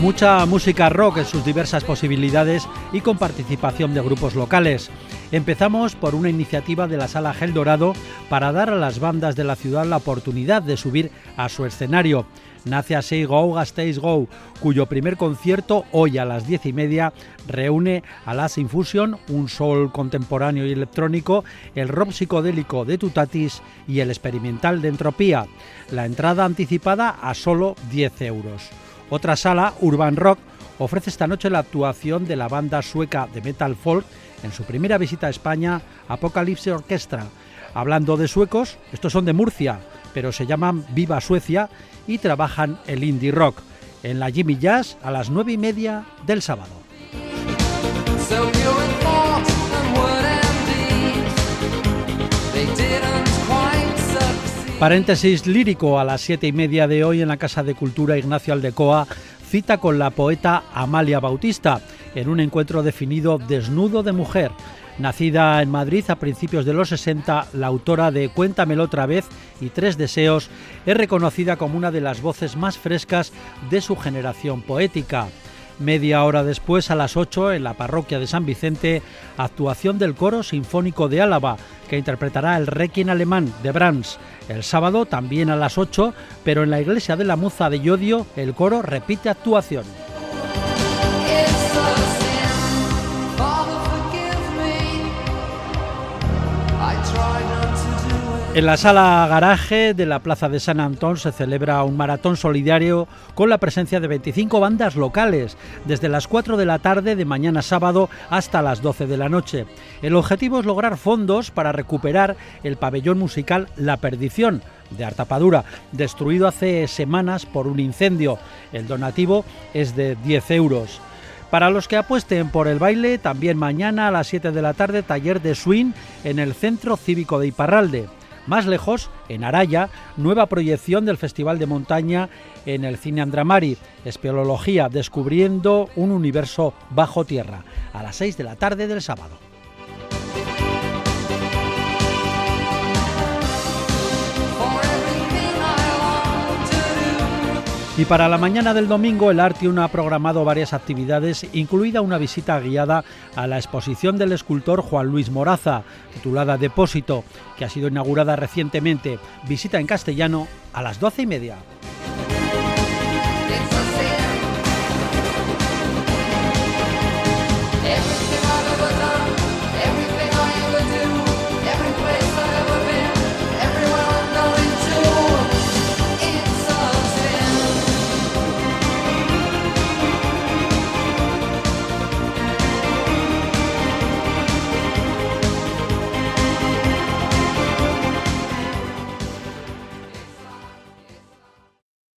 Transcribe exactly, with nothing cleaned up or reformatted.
Mucha música rock en sus diversas posibilidades y con participación de grupos locales. Empezamos por una iniciativa de la Sala Gel Dorado para dar a las bandas de la ciudad la oportunidad de subir a su escenario. Nace así Go Gasteiz Go, cuyo primer concierto, hoy a las diez y media, reúne a Last Infusion, un soul contemporáneo y electrónico, el rock psicodélico de Tutatis y el experimental de Entropía. La entrada anticipada a solo diez euros. Otra sala, Urban Rock, ofrece esta noche la actuación de la banda sueca de metal folk en su primera visita a España, Apocalypse Orchestra. Hablando de suecos, estos son de Murcia, pero se llaman Viva Suecia y trabajan el indie rock. En la Jimmy Jazz a las nueve y media del sábado. Paréntesis lírico a las siete y media de hoy en la Casa de Cultura Ignacio Aldecoa, cita con la poeta Amalia Bautista en un encuentro definido Desnudo de Mujer. Nacida en Madrid a principios de los sesenta, la autora de Cuéntamelo otra vez y Tres deseos es reconocida como una de las voces más frescas de su generación poética. Media hora después, a las ocho, en la parroquia de San Vicente, actuación del Coro Sinfónico de Álava, que interpretará el Requiem alemán de Brahms. El sábado, también a las ocho, pero en la iglesia de la Muza de Llodio, el coro repite actuación. En la sala garaje de la Plaza de San Antón se celebra un maratón solidario con la presencia de veinticinco bandas locales, desde las cuatro de la tarde de mañana sábado hasta las doce de la noche. El objetivo es lograr fondos para recuperar el pabellón musical La Perdición, de Artapadura, destruido hace semanas por un incendio. El donativo es de diez euros. Para los que apuesten por el baile, también mañana a las siete de la tarde, taller de swing en el Centro Cívico de Iparralde. Más lejos, en Araya, nueva proyección del Festival de Montaña en el Cine Andramari, Espeleología, descubriendo un universo bajo tierra, a las seis de la tarde del sábado. Y para la mañana del domingo, el Artium ha programado varias actividades, incluida una visita guiada a la exposición del escultor Juan Luis Moraza, titulada Depósito, que ha sido inaugurada recientemente. Visita en castellano a las doce y media.